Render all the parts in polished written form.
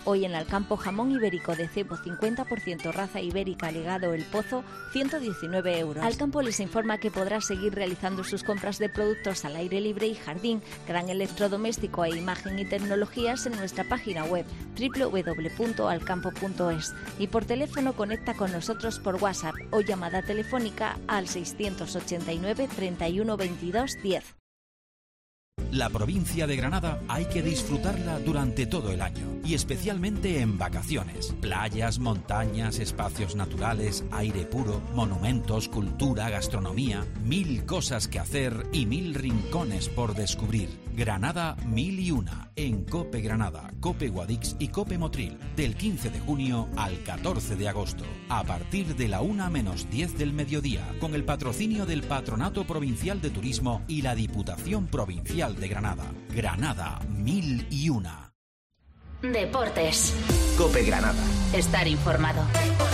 Hoy en Alcampo, jamón ibérico de cebo 50% raza ibérica ligado El Pozo, 119 euros. Alcampo les informa que podrá seguir realizando sus compras de productos al aire libre y jardín, gran electrodoméstico e imagen y tecnologías en nuestra página web www.alcampo.es y por teléfono conecta con nosotros por WhatsApp o llamada telefónica al 689 31 22 10. La provincia de Granada hay que disfrutarla durante todo el año y especialmente en vacaciones. Playas, montañas, espacios naturales, aire puro, monumentos, cultura, gastronomía, 1000 cosas que hacer y 1000 rincones por descubrir. Granada 1001 en Cope Granada, Cope Guadix y Cope Motril del 15 de junio al 14 de agosto a partir de la 1:10 del mediodía con el patrocinio del Patronato Provincial de Turismo y la Diputación Provincial de Granada. Granada 1001. Deportes. Cope Granada. Estar informado.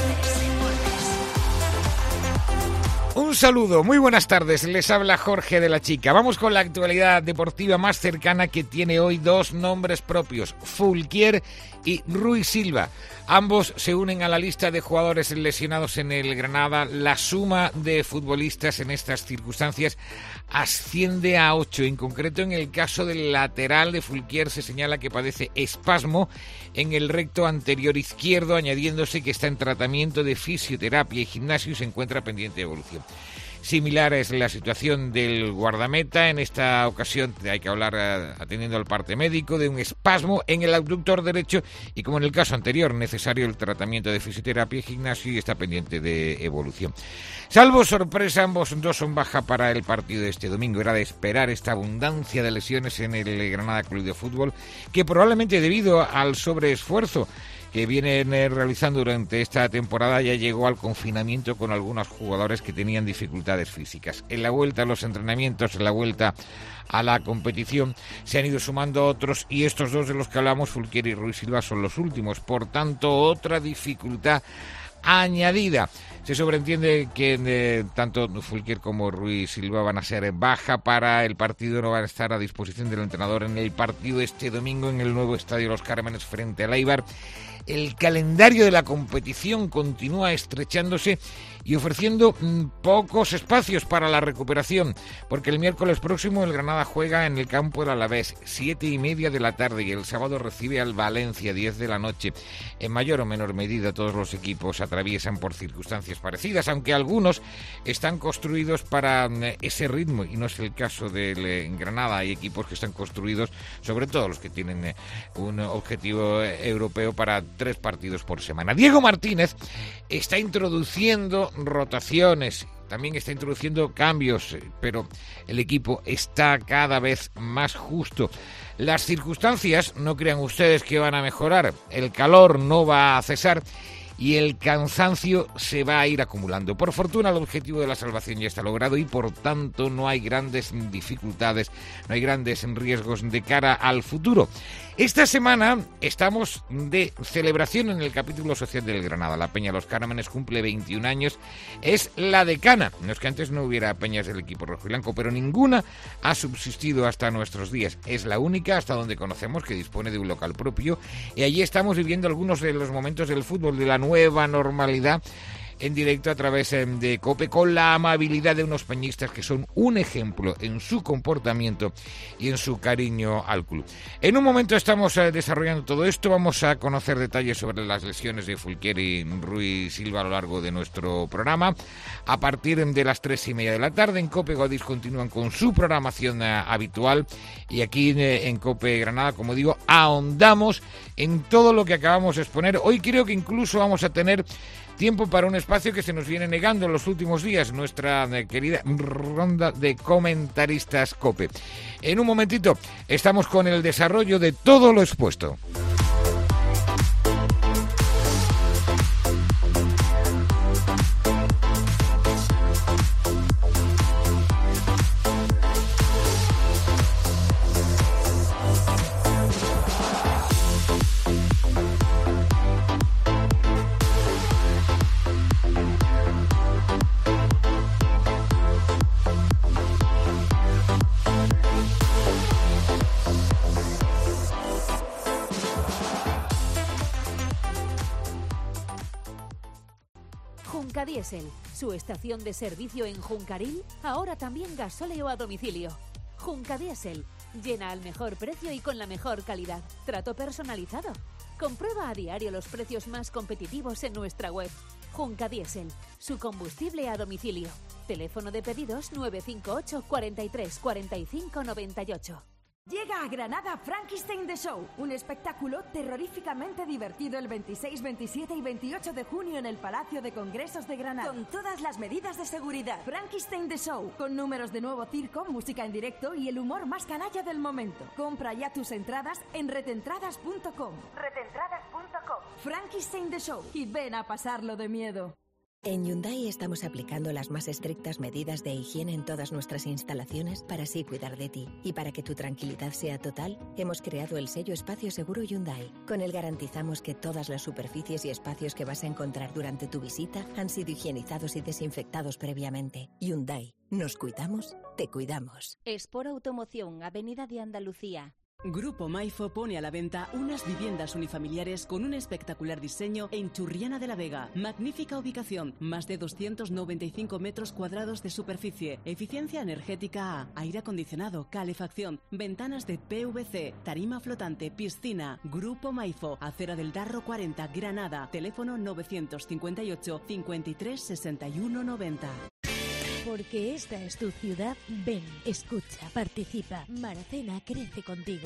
Un saludo, muy buenas tardes, les habla Jorge de la Chica. Vamos con la actualidad deportiva más cercana que tiene hoy dos nombres propios, Fulquier y Rui Silva. Ambos se unen a la lista de jugadores lesionados en el Granada. La suma de futbolistas en estas circunstancias asciende a 8. En concreto, en el caso del lateral de Fulquier se señala que padece espasmo en el recto anterior izquierdo, añadiéndose que está en tratamiento de fisioterapia y gimnasio y se encuentra pendiente de evolución. Similar es la situación del guardameta. En esta ocasión hay que hablar, atendiendo al parte médico, de un espasmo en el abductor derecho y, como en el caso anterior, necesario el tratamiento de fisioterapia y gimnasio y está pendiente de evolución. Salvo sorpresa, ambos dos son baja para el partido de este domingo. Era de esperar esta abundancia de lesiones en el Granada Club de Fútbol, que probablemente debido al sobreesfuerzo que vienen realizando durante esta temporada ya llegó al confinamiento con algunos jugadores que tenían dificultades físicas. En la vuelta a los entrenamientos, en la vuelta a la competición, se han ido sumando otros y estos dos de los que hablamos, Fulquier y Rui Silva, son los últimos. Por tanto, otra dificultad añadida. Se sobreentiende que tanto Fulquier como Rui Silva van a ser baja para el partido, no van a estar a disposición del entrenador en el partido este domingo en el nuevo estadio Los Cármenes frente al Eibar. El calendario de la competición continúa estrechándose y ofreciendo pocos espacios para la recuperación, porque el miércoles próximo el Granada juega en el campo del Alavés, 7:30 de la tarde, y el sábado recibe al Valencia, 10 de la noche. En mayor o menor medida todos los equipos atraviesan por circunstancias parecidas, aunque algunos están construidos para ese ritmo, y no es el caso del Granada. Hay equipos que están construidos, sobre todo los que tienen un objetivo europeo, para 3 partidos por semana. Diego Martínez está introduciendo rotaciones, también está introduciendo cambios, pero el equipo está cada vez más justo. Las circunstancias, no crean ustedes que van a mejorar, el calor no va a cesar y el cansancio se va a ir acumulando. Por fortuna, el objetivo de la salvación ya está logrado y, por tanto, no hay grandes dificultades, no hay grandes riesgos de cara al futuro. Esta semana estamos de celebración en el capítulo social del Granada. La Peña Los Cármenes cumple 21 años, es la decana. No es que antes no hubiera peñas del equipo rojiblanco, pero ninguna ha subsistido hasta nuestros días. Es la única, hasta donde conocemos, que dispone de un local propio, y allí estamos viviendo algunos de los momentos del fútbol, de la nueva normalidad, en directo a través de COPE, con la amabilidad de unos peñistas que son un ejemplo en su comportamiento y en su cariño al club. En un momento estamos desarrollando todo esto, vamos a conocer detalles sobre las lesiones de Fulquier y Rui Silva a lo largo de nuestro programa. A partir de las 3:30 de la tarde en COPE Guadix continúan con su programación habitual, y aquí en COPE Granada, como digo, ahondamos en todo lo que acabamos de exponer. Hoy creo que incluso vamos a tener tiempo para un espacio que se nos viene negando en los últimos días, nuestra querida ronda de comentaristas COPE. En un momentito estamos con el desarrollo de todo lo expuesto. Junca Diesel, su estación de servicio en Juncaril, ahora también gasóleo a domicilio. Junca Diesel, llena al mejor precio y con la mejor calidad. Trato personalizado. Comprueba a diario los precios más competitivos en nuestra web. Junca Diesel, su combustible a domicilio. Teléfono de pedidos 958 43 45 98. Llega a Granada Frankenstein The Show, un espectáculo terroríficamente divertido el 26, 27 y 28 de junio en el Palacio de Congresos de Granada. Con todas las medidas de seguridad. Frankenstein The Show, con números de nuevo circo, música en directo y el humor más canalla del momento. Compra ya tus entradas en retentradas.com. Retentradas.com. Frankenstein The Show y ven a pasarlo de miedo. En Hyundai estamos aplicando las más estrictas medidas de higiene en todas nuestras instalaciones para así cuidar de ti. Y para que tu tranquilidad sea total, hemos creado el sello Espacio Seguro Hyundai. Con él garantizamos que todas las superficies y espacios que vas a encontrar durante tu visita han sido higienizados y desinfectados previamente. Hyundai. Nos cuidamos, te cuidamos. Espor Automoción, Avenida de Andalucía. Grupo Maifo pone a la venta unas viviendas unifamiliares con un espectacular diseño en Churriana de la Vega. Magnífica ubicación, más de 295 metros cuadrados de superficie, eficiencia energética A, aire acondicionado, calefacción, ventanas de PVC, tarima flotante, piscina. Grupo Maifo, Acera del Darro 40, Granada. Teléfono 958 53 61 90. Porque esta es tu ciudad, ven, escucha, participa. Maracena crece contigo.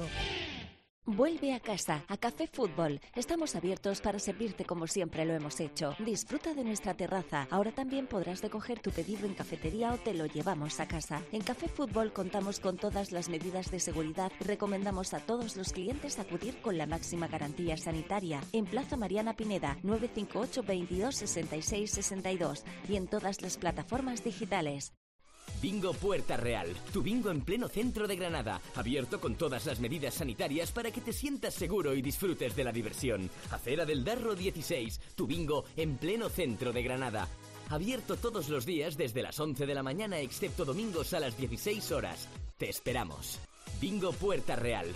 Vuelve a casa, a Café Fútbol. Estamos abiertos para servirte como siempre lo hemos hecho. Disfruta de nuestra terraza. Ahora también podrás recoger tu pedido en cafetería o te lo llevamos a casa. En Café Fútbol contamos con todas las medidas de seguridad y recomendamos a todos los clientes acudir con la máxima garantía sanitaria. En Plaza Mariana Pineda, 958 22 66 62 y en todas las plataformas digitales. Bingo Puerta Real, tu bingo en pleno centro de Granada, abierto con todas las medidas sanitarias para que te sientas seguro y disfrutes de la diversión. Acera del Darro 16, tu bingo en pleno centro de Granada. Abierto todos los días desde las 11 de la mañana excepto domingos a las 16 horas. Te esperamos. Bingo Puerta Real.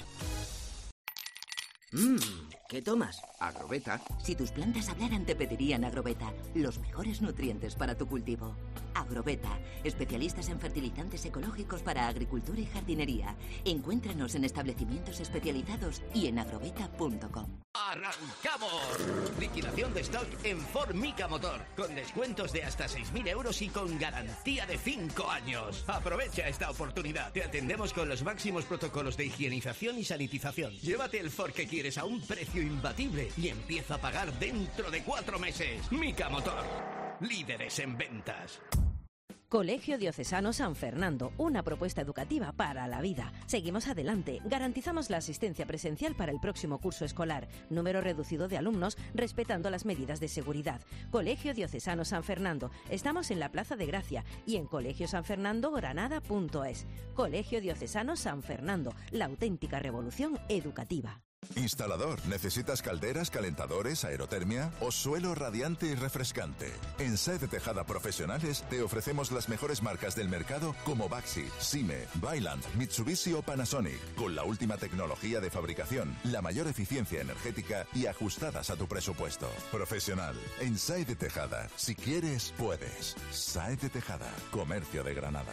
¿Qué tomas? Agrobeta. Si tus plantas hablaran te pedirían Agrobeta, los mejores nutrientes para tu cultivo. Agrobeta, especialistas en fertilizantes ecológicos para agricultura y jardinería. Encuéntranos en establecimientos especializados y en agrobeta.com. ¡Arrancamos! Liquidación de stock en Formica Motor, con descuentos de hasta 6.000 euros y con garantía de 5 años. Aprovecha esta oportunidad. Te atendemos con los máximos protocolos de higienización y sanitización. Llévate el Ford que quieres a un precio imbatible y empieza a pagar dentro de 4 meses. Mica Motor, líderes en ventas. Colegio Diocesano San Fernando, una propuesta educativa para la vida. Seguimos adelante. Garantizamos la asistencia presencial para el próximo curso escolar. Número reducido de alumnos, respetando las medidas de seguridad. Colegio Diocesano San Fernando. Estamos en la Plaza de Gracia y en colegiosanfernandogranada.es. Colegio Diocesano San Fernando, la auténtica revolución educativa. Instalador, ¿necesitas calderas, calentadores, aerotermia o suelo radiante y refrescante? En SAE de Tejada Profesionales te ofrecemos las mejores marcas del mercado como Baxi, Sime, Vaillant, Mitsubishi o Panasonic, con la última tecnología de fabricación, la mayor eficiencia energética y ajustadas a tu presupuesto. Profesional, en SAE de Tejada. Si quieres, puedes. SAE de Tejada, Comercio de Granada.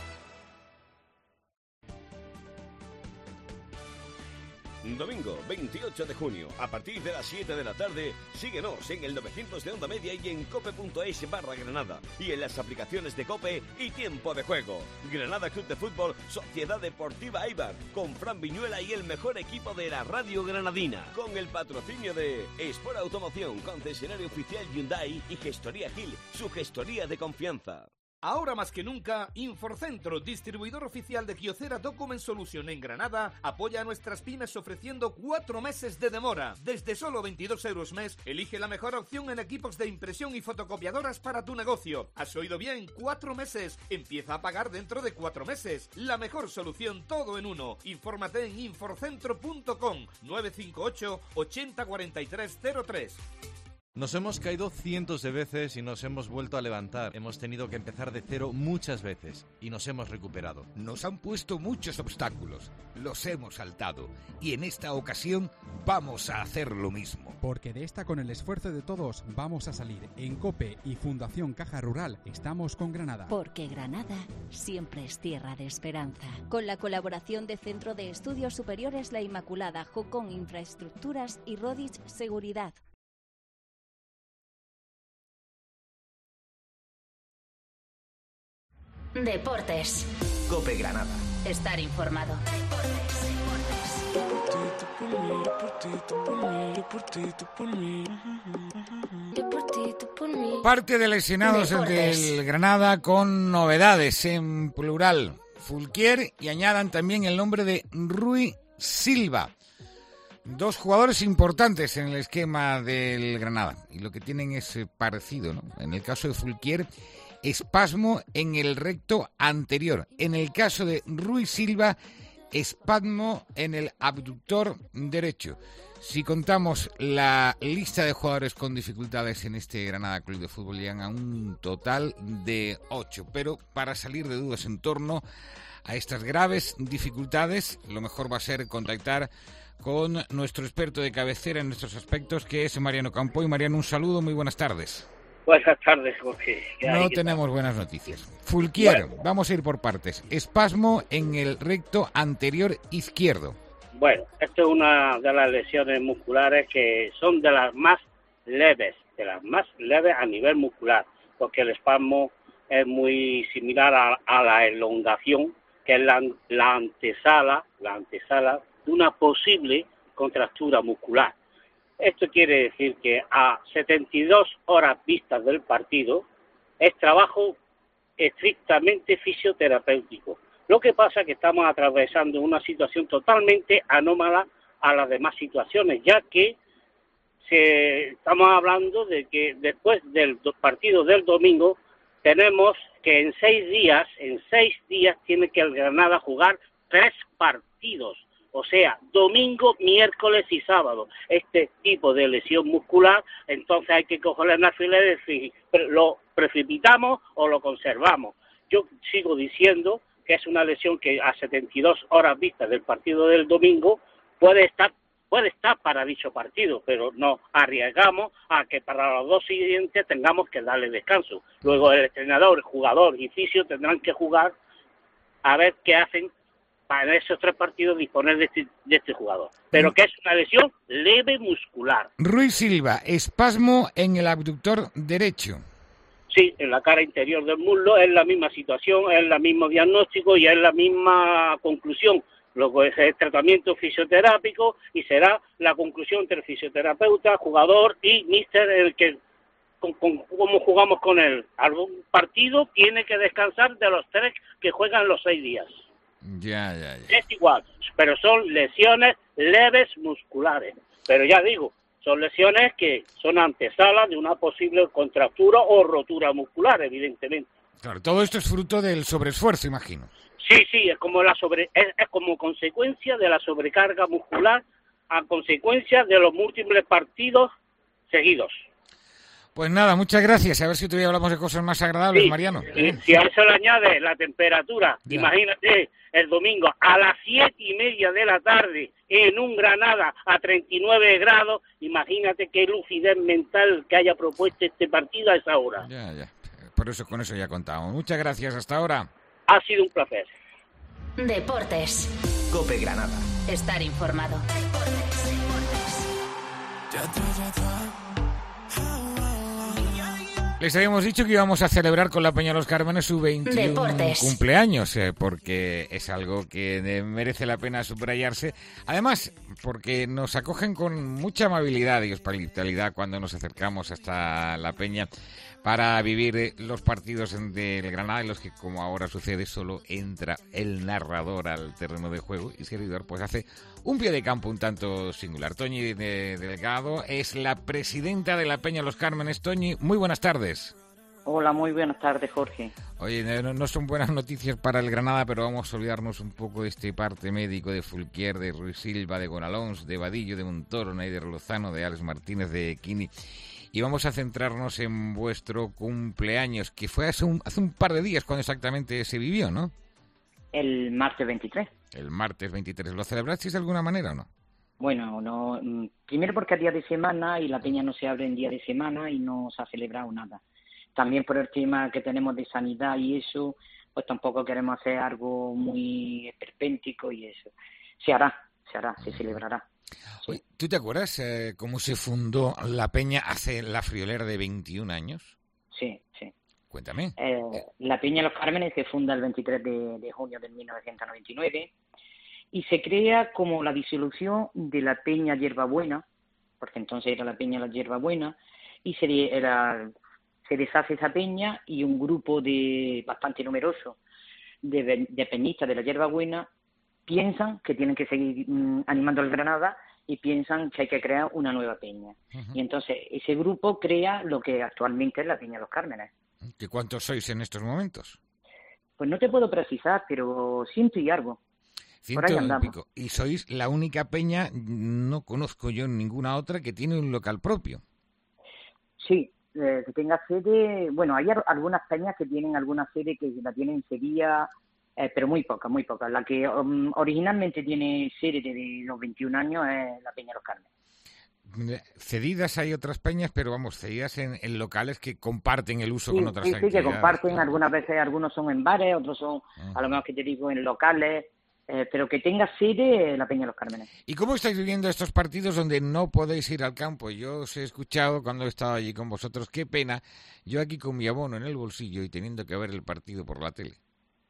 Domingo 28 de junio, a partir de las 7 de la tarde, síguenos en el 900 de Onda Media y en cope.es/Granada y en las aplicaciones de Cope y Tiempo de Juego. Granada Club de Fútbol, Sociedad Deportiva Eibar, con Fran Viñuela y el mejor equipo de la radio granadina, con el patrocinio de Espor Automoción, concesionario oficial Hyundai y Gestoría Gil, su gestoría de confianza. Ahora más que nunca, Inforcentro, distribuidor oficial de Kyocera Document Solution en Granada, apoya a nuestras pymes ofreciendo 4 meses de demora. Desde solo 22 euros mes, elige la mejor opción en equipos de impresión y fotocopiadoras para tu negocio. ¿Has oído bien? 4 meses. Empieza a pagar dentro de 4 meses. La mejor solución, todo en uno. Infórmate en inforcentro.com 958 80 43 03. Nos hemos caído cientos de veces y nos hemos vuelto a levantar. Hemos tenido que empezar de cero muchas veces y nos hemos recuperado. Nos han puesto muchos obstáculos, los hemos saltado y en esta ocasión vamos a hacer lo mismo. Porque de esta, con el esfuerzo de todos, vamos a salir. En COPE y Fundación Caja Rural estamos con Granada. Porque Granada siempre es tierra de esperanza. Con la colaboración de Centro de Estudios Superiores La Inmaculada, Jocón Infraestructuras y Rodich Seguridad. Deportes. COPE Granada. Estar informado. Parte de lesionados del Granada con novedades en plural. Fulquier y añadan también el nombre de Rui Silva. Dos jugadores importantes en el esquema del Granada. Y lo que tienen es parecido, ¿no? En el caso de Fulquier, espasmo en el recto anterior. En el caso de Rui Silva, espasmo en el abductor derecho. Si contamos la lista de jugadores con dificultades en este Granada Club de Fútbol, llegan a un total de 8. Pero para salir de dudas en torno a estas graves dificultades, lo mejor va a ser contactar con nuestro experto de cabecera en estos aspectos, que es Mariano Campoy. Mariano, un saludo, muy buenas tardes. Buenas tardes, Jorge. No tenemos buenas noticias. Fulquier, bueno, vamos a ir por partes. Espasmo en el recto anterior izquierdo. Bueno, esto es una de las lesiones musculares que son de las más leves a nivel muscular, porque el espasmo es muy similar a la elongación, que es la antesala de una posible contractura muscular. Esto quiere decir que a 72 horas vistas del partido es trabajo estrictamente fisioterapéutico. Lo que pasa es que estamos atravesando una situación totalmente anómala a las demás situaciones, ya que estamos hablando de que después del partido del domingo tenemos que en 6 días tiene que el Granada jugar 3 partidos. O sea, domingo, miércoles y sábado. Este tipo de lesión muscular, entonces hay que cogerle el alfiler y decir, ¿lo precipitamos o lo conservamos? Yo sigo diciendo que es una lesión que a 72 horas vistas del partido del domingo puede estar para dicho partido, pero no arriesgamos a que para los 2 siguientes tengamos que darle descanso. Luego el entrenador, el jugador y fisio tendrán que jugar a ver qué hacen para esos 3 partidos disponer de este jugador. Pero que es una lesión leve muscular. Rui Silva, espasmo en el abductor derecho. Sí, en la cara interior del muslo, es la misma situación, es el mismo diagnóstico y es la misma conclusión. Luego es el tratamiento fisioterápico y será la conclusión entre fisioterapeuta, jugador y míster, el que cómo jugamos con él. Algún partido tiene que descansar de los 3 que juegan los 6 días. Ya. Es igual, pero son lesiones leves musculares. Pero ya digo, son lesiones que son antesalas de una posible contractura o rotura muscular, evidentemente. Claro, todo esto es fruto del sobreesfuerzo, imagino. Sí, es como es como consecuencia de la sobrecarga muscular, a consecuencia de los múltiples partidos seguidos. Pues nada, muchas gracias. A ver si todavía hablamos de cosas más agradables, sí, Mariano. Si a eso le añades la temperatura, ya. Imagínate, el domingo a las 7:30 de la tarde en un Granada a 39 grados, imagínate qué lucidez mental que haya propuesto este partido a esa hora. Ya. Por eso, con eso ya contamos. Muchas gracias, hasta ahora. Ha sido un placer. Deportes. COPE Granada. Estar informado. Les habíamos dicho que íbamos a celebrar con la Peña Los Cármenes su 21 cumpleaños, porque es algo que merece la pena subrayarse. Además, porque nos acogen con mucha amabilidad y hospitalidad cuando nos acercamos hasta la Peña para vivir los partidos del Granada, en los que, como ahora sucede, solo entra el narrador al terreno de juego y servidor pues hace un pie de campo un tanto singular. Toñi Delgado es la presidenta de la Peña Los Cármenes. Toñi, muy buenas tardes. Hola, muy buenas tardes, Jorge. Oye, no son buenas noticias para el Granada, pero vamos a olvidarnos un poco de este parte médico de Fulquier, de Ruiz Silva, de Gonalons, de Vadillo, de Montoro, Neider Lozano, de Alex Martínez, de Quini. Y vamos a centrarnos en vuestro cumpleaños, que fue hace un par de días cuando exactamente se vivió, ¿no? El martes 23. El martes 23. ¿Lo celebrasteis de alguna manera o no? Bueno, no, primero porque es día de semana y la peña no se abre en día de semana y no se ha celebrado nada. También por el tema que tenemos de sanidad y eso, pues tampoco queremos hacer algo muy esperpéntico y eso. Se hará, se celebrará. Sí. Oye, ¿tú te acuerdas cómo se fundó la peña hace la friolera de 21 años? Sí. Cuéntame. La Peña Los Cármenes se funda el 23 de junio de 1999 y se crea como la disolución de la Peña Hierbabuena, porque entonces era la Peña La Hierbabuena, y se deshace esa peña y un grupo bastante numeroso de peñistas de la Hierbabuena piensan que tienen que seguir animando al Granada y piensan que hay que crear una nueva peña. Uh-huh. Y entonces ese grupo crea lo que actualmente es la Peña Los Cármenes. ¿Qué cuántos sois en estos momentos? Pues no te puedo precisar, pero 100 y algo. 100 y pico. Y sois la única peña, no conozco yo ninguna otra, que tiene un local propio. Sí, que tenga sede. Bueno, hay algunas peñas que tienen alguna sede que la tienen en Sevilla, pero muy poca. La que originalmente tiene sede desde los 21 años es la Peña Los Cármenes. Cedidas hay otras peñas, pero vamos, cedidas en locales que comparten el uso con otras actividades. Sí, que comparten, algunas veces algunos son en bares, otros son, a lo mejor que te digo, en locales, pero que tenga sede la Peña Los Cármenes. ¿Y cómo estáis viviendo estos partidos donde no podéis ir al campo? Yo os he escuchado cuando he estado allí con vosotros, qué pena, yo aquí con mi abono en el bolsillo y teniendo que ver el partido por la tele.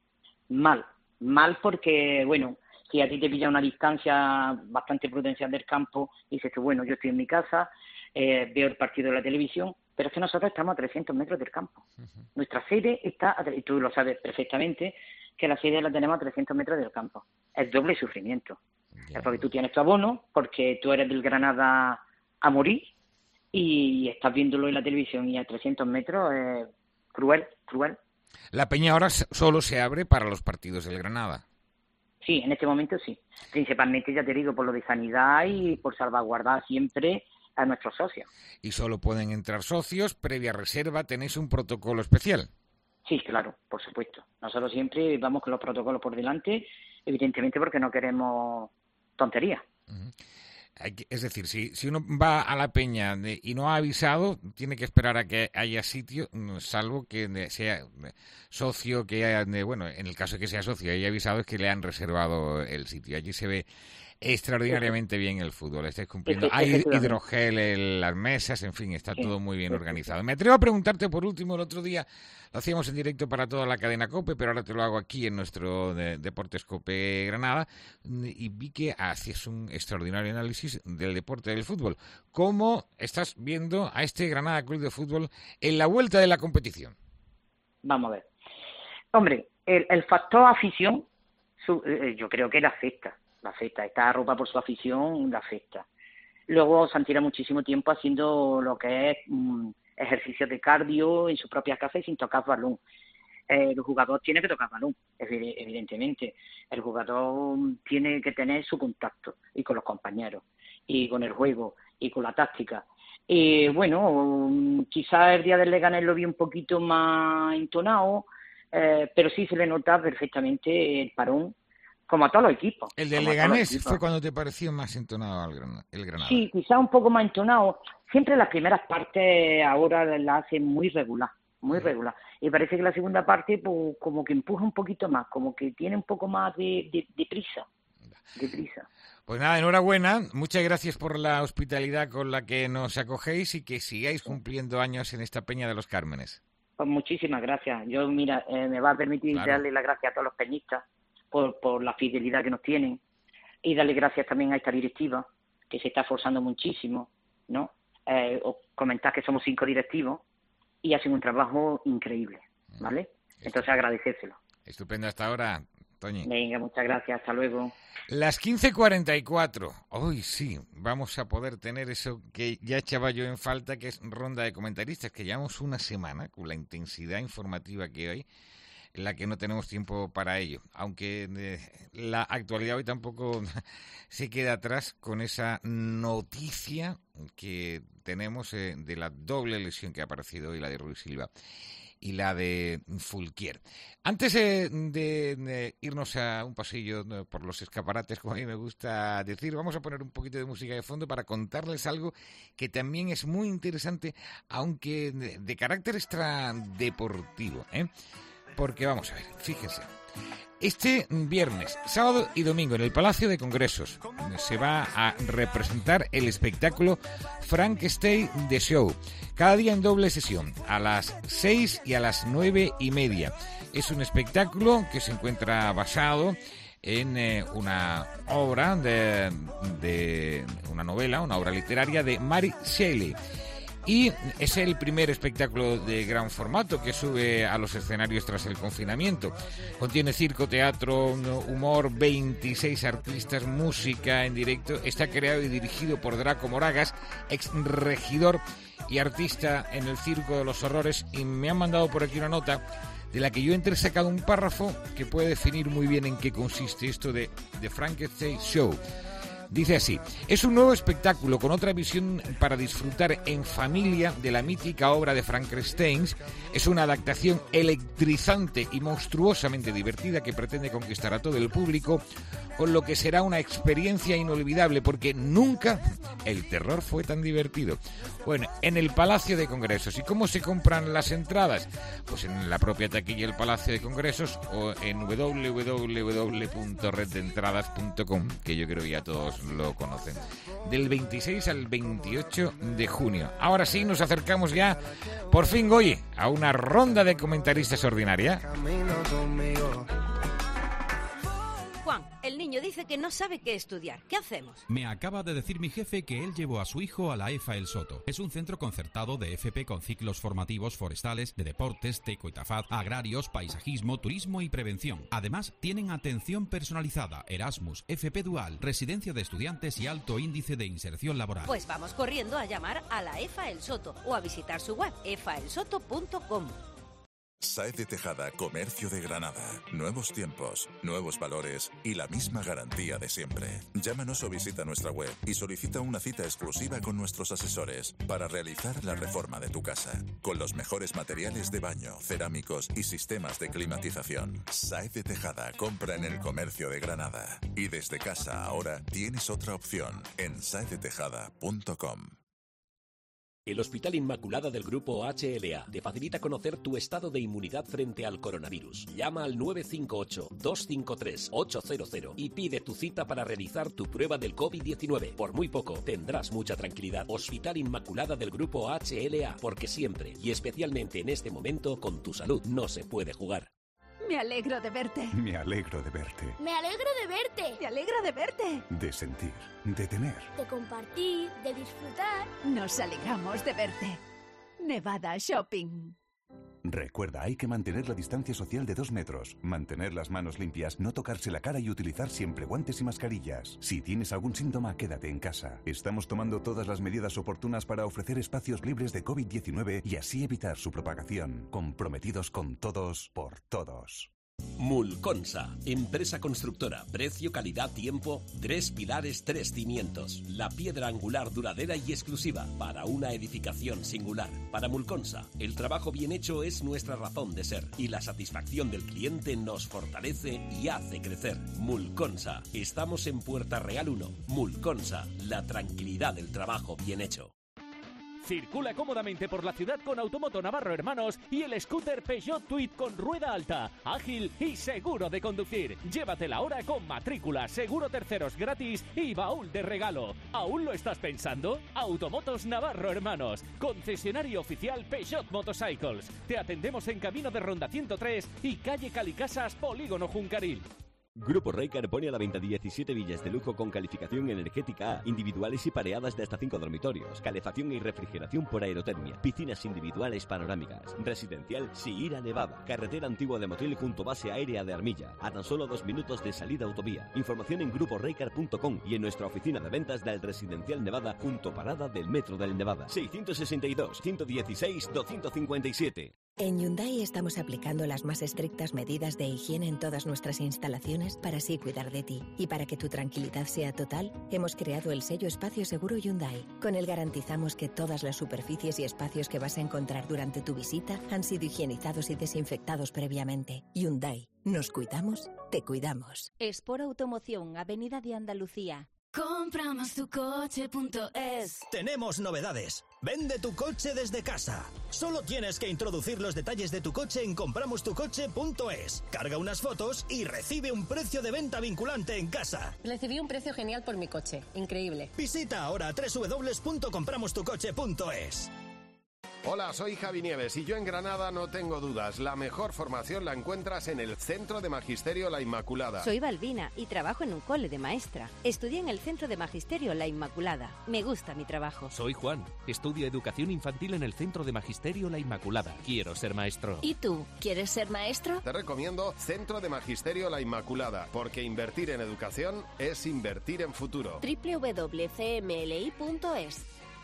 Mal porque, bueno, si a ti te pilla una distancia bastante prudencial del campo, dices que bueno, yo estoy en mi casa, veo el partido de la televisión, pero es que nosotros estamos a 300 metros del campo. Uh-huh. Nuestra sede está, y tú lo sabes perfectamente, que la sede la tenemos a 300 metros del campo. Es doble sufrimiento. Yeah. Es porque tú tienes tu abono, porque tú eres del Granada a morir, y estás viéndolo en la televisión y a 300 metros es cruel. La peña ahora solo se abre para los partidos del Granada. Sí, en este momento sí. Principalmente, ya te digo, por lo de sanidad y por salvaguardar siempre a nuestros socios. ¿Y solo pueden entrar socios? ¿Previa reserva? ¿Tenéis un protocolo especial? Sí, claro, por supuesto. Nosotros siempre vamos con los protocolos por delante, evidentemente porque no queremos tonterías. Uh-huh. Es decir, si uno va a la peña y no ha avisado, tiene que esperar a que haya sitio, salvo que sea socio, que haya, bueno, en el caso de que sea socio y haya avisado, es que le han reservado el sitio. Allí se ve extraordinariamente bien el fútbol, estáis cumpliendo. Hay hidrogel en las mesas, en fin, está todo muy bien organizado. Me atrevo a preguntarte por último, el otro día lo hacíamos en directo para toda la cadena COPE, pero ahora te lo hago aquí en nuestro Deportes COPE Granada, y vi que hacías un extraordinario análisis del deporte del fútbol. ¿Cómo estás viendo a este Granada Club de Fútbol en la vuelta de la competición? Vamos a ver. Hombre, el factor afición, yo creo que la afecta, está arropada por su afición, la afecta. Luego se han tirado muchísimo tiempo haciendo lo que es ejercicios de cardio en su propia casa y sin tocar balón. El jugador tiene que tocar balón, evidentemente. El jugador tiene que tener su contacto, y con los compañeros, y con el juego, y con la táctica. Bueno, quizás el día del Leganés lo vi un poquito más entonado, pero sí se le nota perfectamente el parón, como a todos los equipos. ¿El del Leganés fue cuando te pareció más entonado el Granada? Sí, quizás un poco más entonado. Siempre las primeras partes ahora las hace muy regular. Y parece que la segunda parte pues, como que empuja un poquito más, como que tiene un poco más de prisa. Pues nada, enhorabuena. Muchas gracias por la hospitalidad con la que nos acogéis y que sigáis cumpliendo años en esta Peña de los Cármenes. Pues muchísimas gracias. Yo, mira, me va a permitir darle las gracias a todos los peñistas por la fidelidad que nos tienen, y darle gracias también a esta directiva que se está esforzando muchísimo, ¿no? Os comentar que somos 5 directivos y hacen un trabajo increíble, ¿vale? Entonces agradecérselo. Estupendo hasta ahora. Toñi. Venga, muchas gracias, hasta luego. Las 15:44. Hoy sí, vamos a poder tener eso que ya echaba yo en falta, que es ronda de comentaristas, que llevamos una semana con la intensidad informativa que hay, en la que no tenemos tiempo para ello. Aunque la actualidad hoy tampoco se queda atrás con esa noticia que tenemos de la doble lesión que ha aparecido hoy, la de Ruiz Silva y la de Fulquier. Antes de irnos a un pasillo por los escaparates, como a mí me gusta decir, vamos a poner un poquito de música de fondo para contarles algo que también es muy interesante, aunque de carácter extradeportivo, Porque vamos a ver, fíjense. Este viernes, sábado y domingo en el Palacio de Congresos se va a representar el espectáculo Frankenstein The Show, cada día en doble sesión, a las 6 y a las 9:30. Es un espectáculo que se encuentra basado en una obra de una novela, una obra literaria de Mary Shelley. Y es el primer espectáculo de gran formato que sube a los escenarios tras el confinamiento. Contiene circo, teatro, humor, 26 artistas, música en directo. Está creado y dirigido por Draco Moragas, ex regidor y artista en el Circo de los Horrores. Y me han mandado por aquí una nota de la que yo he entresacado un párrafo que puede definir muy bien en qué consiste esto de The Frankenstein Show. Dice así: es un nuevo espectáculo con otra visión para disfrutar en familia de la mítica obra de Frankenstein. Es una adaptación electrizante y monstruosamente divertida que pretende conquistar a todo el público, con lo que será una experiencia inolvidable, porque nunca el terror fue tan divertido. Bueno, en el Palacio de Congresos. ¿Y cómo se compran las entradas? Pues en la propia taquilla del Palacio de Congresos o en www.redentradas.com, que yo creo que ya todos lo conocen. Del 26 al 28 de junio. Ahora sí, nos acercamos ya, por fin, oye, a una ronda de comentaristas ordinaria. Juan, el niño dice que no sabe qué estudiar. ¿Qué hacemos? Me acaba de decir mi jefe que él llevó a su hijo a la EFA El Soto. Es un centro concertado de FP con ciclos formativos forestales, de deportes, teco y tafaz, agrarios, paisajismo, turismo y prevención. Además, tienen atención personalizada, Erasmus, FP Dual, residencia de estudiantes y alto índice de inserción laboral. Pues vamos corriendo a llamar a la EFA El Soto o a visitar su web, efaelsoto.com. Saez de Tejada, Comercio de Granada. Nuevos tiempos, nuevos valores y la misma garantía de siempre. Llámanos o visita nuestra web y solicita una cita exclusiva con nuestros asesores para realizar la reforma de tu casa. Con los mejores materiales de baño, cerámicos y sistemas de climatización. Saez de Tejada, compra en el Comercio de Granada. Y desde casa ahora tienes otra opción en saezdetejada.com. El Hospital Inmaculada del Grupo HLA te facilita conocer tu estado de inmunidad frente al coronavirus. Llama al 958-253-800 y pide tu cita para realizar tu prueba del COVID-19. Por muy poco tendrás mucha tranquilidad. Hospital Inmaculada del Grupo HLA, porque siempre, y especialmente en este momento, con tu salud no se puede jugar. Me alegro de verte. Me alegro de verte. Me alegro de verte. Me alegro de verte. De sentir, de tener. De compartir, de disfrutar. Nos alegramos de verte. Nevada Shopping. Recuerda, hay que mantener la distancia social de 2 metros, mantener las manos limpias, no tocarse la cara y utilizar siempre guantes y mascarillas. Si tienes algún síntoma, quédate en casa. Estamos tomando todas las medidas oportunas para ofrecer espacios libres de COVID-19 y así evitar su propagación. Comprometidos con todos, por todos. Mulconsa, empresa constructora, precio, calidad, tiempo, 3 pilares, 3 cimientos. La piedra angular duradera y exclusiva para una edificación singular. Para Mulconsa, el trabajo bien hecho es nuestra razón de ser y la satisfacción del cliente nos fortalece y hace crecer. Mulconsa, estamos en Puerta Real 1. Mulconsa, la tranquilidad del trabajo bien hecho. Circula cómodamente por la ciudad con Automoto Navarro Hermanos y el scooter Peugeot Tweed con rueda alta, ágil y seguro de conducir. Llévatela ahora con matrícula, seguro terceros gratis y baúl de regalo. ¿Aún lo estás pensando? Automotos Navarro Hermanos, concesionario oficial Peugeot Motorcycles. Te atendemos en Camino de Ronda 103 y calle Calicasas, Polígono Juncaril. Grupo Reycar pone a la venta 17 villas de lujo con calificación energética A, individuales y pareadas de hasta 5 dormitorios, calefacción y refrigeración por aerotermia, piscinas individuales panorámicas, residencial Sierra Nevada, carretera antigua de Motril junto base aérea de Armilla, a tan solo 2 minutos de salida autovía. Información en gruporeycar.com y en nuestra oficina de ventas del Residencial Nevada junto parada del Metro del Nevada. 662-116-257. En Hyundai estamos aplicando las más estrictas medidas de higiene en todas nuestras instalaciones para así cuidar de ti. Y para que tu tranquilidad sea total, hemos creado el sello Espacio Seguro Hyundai. Con él garantizamos que todas las superficies y espacios que vas a encontrar durante tu visita han sido higienizados y desinfectados previamente. Hyundai. Nos cuidamos, te cuidamos. Sport Automoción, Avenida de Andalucía. Compramostucoche.es. Tenemos novedades. Vende tu coche desde casa. Solo tienes que introducir los detalles de tu coche en compramostucoche.es. Carga unas fotos y recibe un precio de venta vinculante en casa. Recibí un precio genial por mi coche. Increíble. Visita ahora www.compramostucoche.es. Hola, soy Javi Nieves y yo en Granada no tengo dudas. La mejor formación la encuentras en el Centro de Magisterio La Inmaculada. Soy Balbina y trabajo en un cole de maestra. Estudié en el Centro de Magisterio La Inmaculada. Me gusta mi trabajo. Soy Juan. Estudio Educación Infantil en el Centro de Magisterio La Inmaculada. Quiero ser maestro. ¿Y tú? ¿Quieres ser maestro? Te recomiendo Centro de Magisterio La Inmaculada, porque invertir en educación es invertir en futuro. www.cmli.es.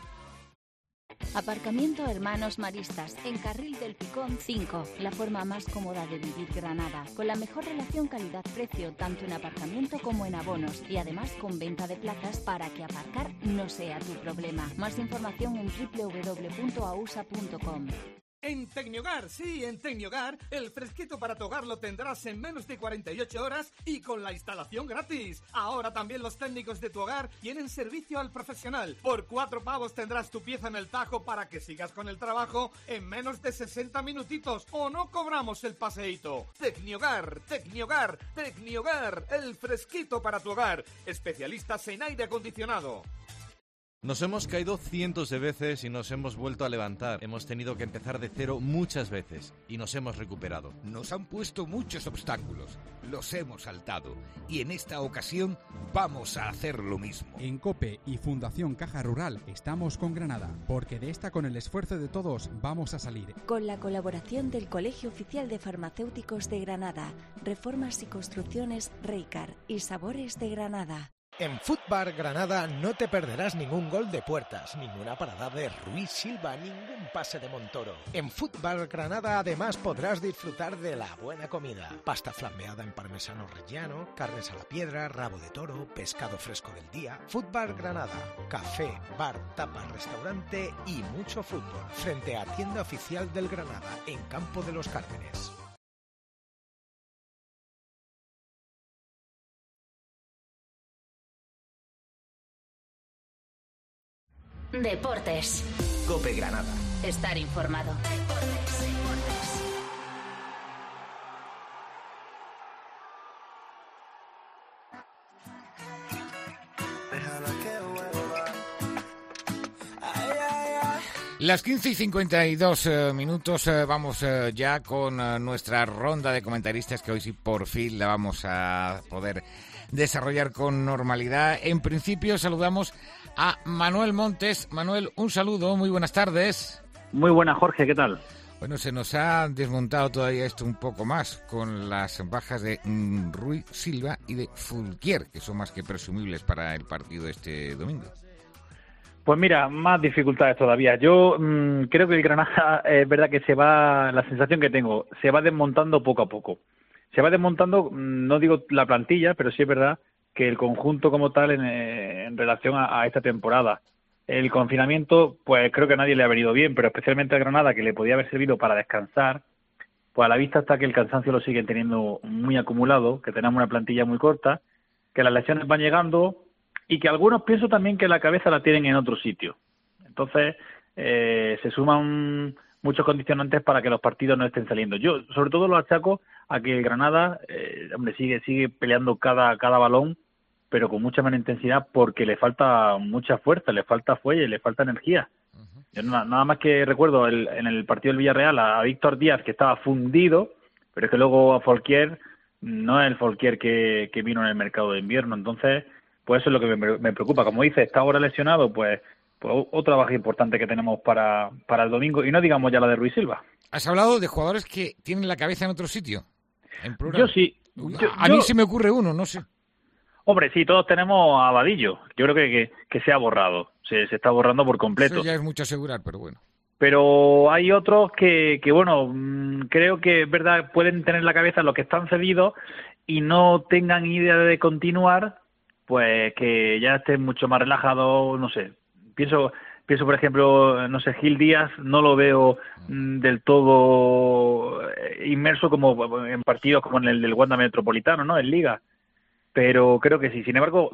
Aparcamiento Hermanos Maristas, en Carril del Picón 5, la forma más cómoda de vivir Granada, con la mejor relación calidad-precio tanto en aparcamiento como en abonos y además con venta de plazas para que aparcar no sea tu problema. Más información en www.ausa.com. En Tecnihogar, sí, en Tecnihogar, el fresquito para tu hogar lo tendrás en menos de 48 horas y con la instalación gratis. Ahora también los técnicos de tu hogar tienen servicio al profesional. Por 4 pavos tendrás tu pieza en el tajo para que sigas con el trabajo en menos de 60 minutitos o no cobramos el paseíto. Tecnihogar, Tecnihogar, Tecnihogar, el fresquito para tu hogar. Especialistas en aire acondicionado. Nos hemos caído cientos de veces y nos hemos vuelto a levantar. Hemos tenido que empezar de cero muchas veces y nos hemos recuperado. Nos han puesto muchos obstáculos, los hemos saltado y en esta ocasión vamos a hacer lo mismo. En COPE y Fundación Caja Rural estamos con Granada, porque de esta con el esfuerzo de todos vamos a salir. Con la colaboración del Colegio Oficial de Farmacéuticos de Granada, Reformas y Construcciones Reycar y Sabores de Granada. En Footbar Granada no te perderás ningún gol de puertas, ninguna parada de Ruiz Silva, ningún pase de Montoro. En Footbar Granada además podrás disfrutar de la buena comida. Pasta flambeada en parmesano reggiano, carnes a la piedra, rabo de toro, pescado fresco del día. Footbar Granada, café, bar, tapas, restaurante y mucho fútbol. Frente a tienda oficial del Granada, en Campo de los Cármenes. Deportes. COPE Granada. Estar informado. Deportes. Las 15:52 minutos, vamos ya con nuestra ronda de comentaristas, que hoy sí por fin la vamos a poder desarrollar con normalidad. En principio saludamos a Manuel Montes. Manuel, un saludo, muy buenas tardes. Muy buenas, Jorge, ¿qué tal? Bueno, se nos ha desmontado todavía esto un poco más con las bajas de Ruiz Silva y de Fulquier, que son más que presumibles para el partido este domingo. Pues mira, más dificultades todavía. Yo creo que el Granada, es verdad que la sensación que tengo, se va desmontando poco a poco. Se va desmontando, no digo la plantilla, pero sí es verdad que el conjunto como tal en relación a esta temporada. El confinamiento, pues creo que a nadie le ha venido bien, pero especialmente al Granada, que le podía haber servido para descansar, pues a la vista está que el cansancio lo siguen teniendo muy acumulado, que tenemos una plantilla muy corta, que las lesiones van llegando y que algunos pienso también que la cabeza la tienen en otro sitio. Entonces, se suman muchos condicionantes para que los partidos no estén saliendo. Yo, sobre todo, lo achaco a que el Granada, sigue peleando cada balón, pero con mucha menos intensidad, porque le falta mucha fuerza, le falta fuelle, le falta energía. Yo nada más que recuerdo en el partido del Villarreal a Víctor Díaz, que estaba fundido, pero es que luego a Fulquier no es el Folquier que vino en el mercado de invierno. Entonces, pues eso es lo que me preocupa. Como dice, está ahora lesionado, pues otra baja importante que tenemos para el domingo, y no digamos ya la de Rui Silva. ¿Has hablado de jugadores que tienen la cabeza en otro sitio? En plural. Yo sí. A mí se me ocurre uno, no sé. Hombre, sí, todos tenemos a Vadillo. Yo creo que se ha borrado. Se está borrando por completo. Eso ya es mucho asegurar, pero bueno. Pero hay otros que bueno, creo que es verdad, pueden tener la cabeza en los que están cedidos y no tengan idea de continuar, pues que ya estén mucho más relajados, no sé. Pienso por ejemplo, no sé, Gil Díaz no lo veo del todo inmerso como en partidos como en el del Wanda Metropolitano, ¿no? En Liga. Pero creo que sí. Sin embargo,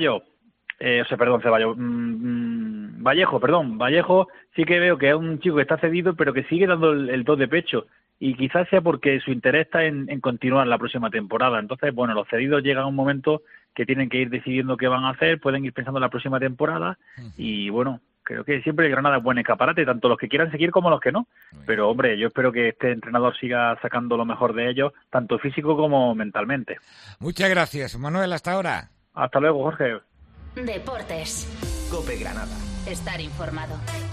Vallejo sí que veo que es un chico que está cedido, pero que sigue dando el dos de pecho. Y quizás sea porque su interés está en continuar la próxima temporada. Entonces, bueno, los cedidos llegan a un momento que tienen que ir decidiendo qué van a hacer, pueden ir pensando en la próxima temporada. Y bueno, creo que siempre el Granada es buen escaparate, tanto los que quieran seguir como los que no. Pero, hombre, yo espero que este entrenador siga sacando lo mejor de ellos, tanto físico como mentalmente. Muchas gracias, Manuel. Hasta ahora. Hasta luego, Jorge. Deportes. COPE Granada. Estar informado.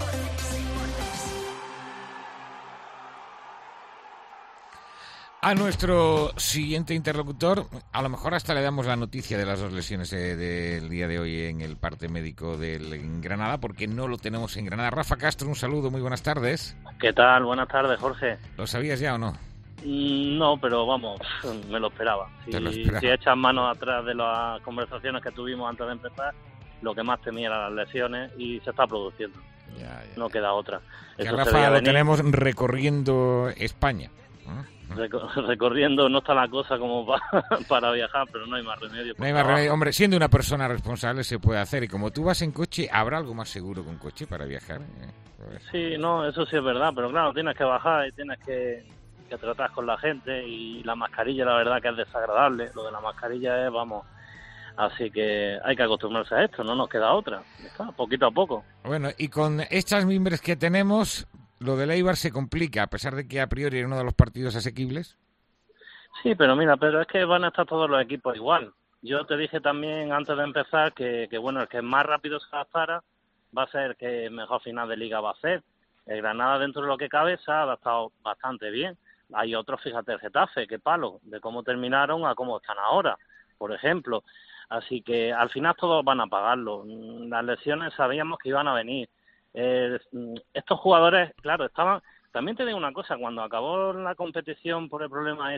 A nuestro siguiente interlocutor, a lo mejor hasta le damos la noticia de las dos lesiones del día de hoy en el parte médico del Granada, porque no lo tenemos en Granada. Rafa Castro, un saludo, muy buenas tardes. ¿Qué tal? Buenas tardes, Jorge. ¿Lo sabías ya o no? No, pero vamos, me lo esperaba. Si echas manos atrás de las conversaciones que tuvimos antes de empezar, lo que más temía eran las lesiones y se está produciendo. Ya. No queda otra. Que Rafa lo tenemos recorriendo España. Recorriendo no está la cosa como para viajar, pero no hay más remedio. No hay más remedio. Hombre, siendo una persona responsable se puede hacer. Y como tú vas en coche, ¿habrá algo más seguro con coche para viajar? Sí, no, eso sí es verdad, pero claro, tienes que bajar y tienes que tratar con la gente, y la mascarilla la verdad que es desagradable. Lo de la mascarilla es, vamos, así que hay que acostumbrarse a esto, no nos queda otra. Está, poquito a poco. Bueno, y con estas mimbres que tenemos, lo del Eibar se complica, a pesar de que a priori era uno de los partidos asequibles. Sí, pero mira, pero es que van a estar todos los equipos igual. Yo te dije también antes de empezar que bueno, el que más rápido se adaptara va a ser el que mejor final de liga va a hacer. El Granada, dentro de lo que cabe, se ha adaptado bastante bien. Hay otros, fíjate, el Getafe, qué palo, de cómo terminaron a cómo están ahora, por ejemplo. Así que al final todos van a pagarlo. Las lesiones sabíamos que iban a venir. Estos jugadores, claro, estaban... También te digo una cosa, cuando acabó la competición por el problema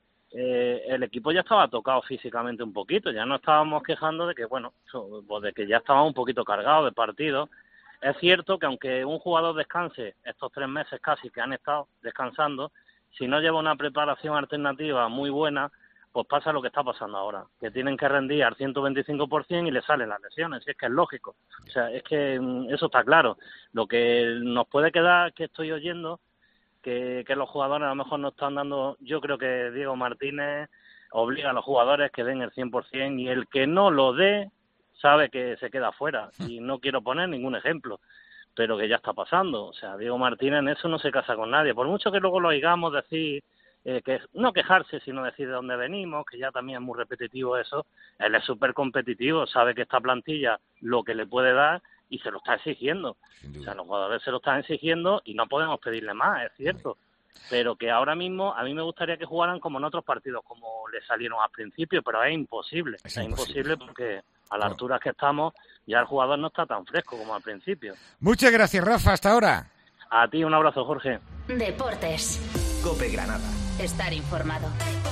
el equipo ya estaba tocado físicamente un poquito, ya no estábamos quejando de que, bueno, pues de que ya estaba un poquito cargado de partidos. Es cierto que aunque un jugador descanse estos 3 meses casi que han estado descansando, si no lleva una preparación alternativa muy buena, pues pasa lo que está pasando ahora, que tienen que rendir al 125% y le salen las lesiones, y es que es lógico. O sea, es que eso está claro. Lo que nos puede quedar, que estoy oyendo, que los jugadores a lo mejor no están dando... Yo creo que Diego Martínez obliga a los jugadores que den el 100%, y el que no lo dé sabe que se queda fuera. Y no quiero poner ningún ejemplo, pero que ya está pasando. O sea, Diego Martínez en eso no se casa con nadie. Por mucho que luego lo oigamos decir, que no quejarse, sino decir de dónde venimos, que ya también es muy repetitivo eso, él es súper competitivo, sabe que esta plantilla lo que le puede dar y se lo está exigiendo. O sea, los jugadores se lo están exigiendo y no podemos pedirle más, es cierto. Pero que ahora mismo a mí me gustaría que jugaran como en otros partidos, como le salieron al principio, pero es imposible. Es imposible porque a las alturas que estamos ya el jugador no está tan fresco como al principio. Muchas gracias, Rafa. Hasta ahora. A ti un abrazo, Jorge. Deportes. COPE Granada. Estar informado.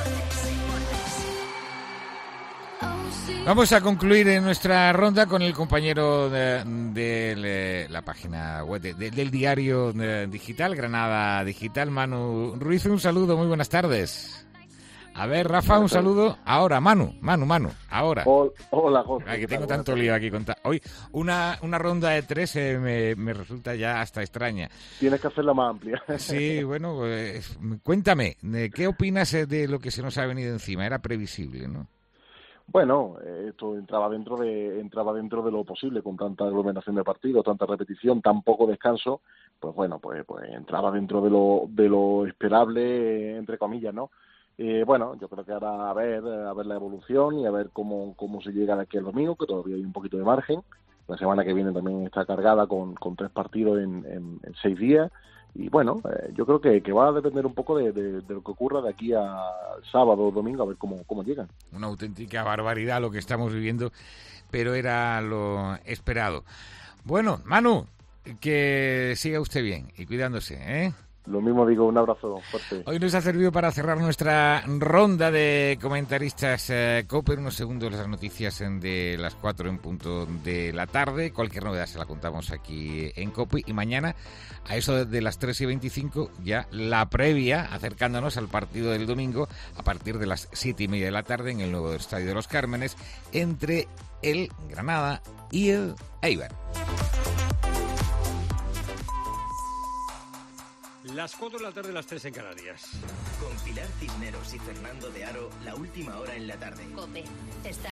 Vamos a concluir en nuestra ronda con el compañero de la página web del diario digital, Granada Digital, Manu Ruiz. Un saludo, muy buenas tardes. A ver, Rafa, un saludo. Ahora, Manu, ahora. Hola, Jorge. Que tengo tanto lío aquí. Hoy una ronda de 3 me resulta ya hasta extraña. Tienes que hacerla más amplia. Sí, bueno, cuéntame, ¿qué opinas de lo que se nos ha venido encima? Era previsible, ¿no? Bueno, esto entraba dentro de lo posible, con tanta aglomeración de partidos, tanta repetición, tan poco descanso, pues bueno, pues entraba dentro de lo esperable, entre comillas, ¿no? Bueno, yo creo que ahora a ver la evolución y a ver cómo se llega de aquí al domingo, que todavía hay un poquito de margen. La semana que viene también está cargada con 3 partidos en 6 días. Y bueno, yo creo que va a depender un poco de lo que ocurra de aquí al sábado o domingo, a ver cómo llegan. Una auténtica barbaridad lo que estamos viviendo, pero era lo esperado. Bueno, Manu, que siga usted bien y cuidándose, ¿eh? Lo mismo digo, un abrazo fuerte. Hoy nos ha servido para cerrar nuestra ronda de comentaristas COPE. En unos segundos las noticias de las 4 en punto de la tarde. Cualquier novedad se la contamos aquí en COPE. Y mañana, a eso de las 3:25, ya la previa, acercándonos al partido del domingo, a partir de las 7:30 de la tarde, en el nuevo Estadio de los Cármenes, entre el Granada y el Eibar. Las 4 de la tarde, las 3 en Canarias. Con Pilar Cisneros y Fernando de Aro, la última hora en la tarde. COPE. Está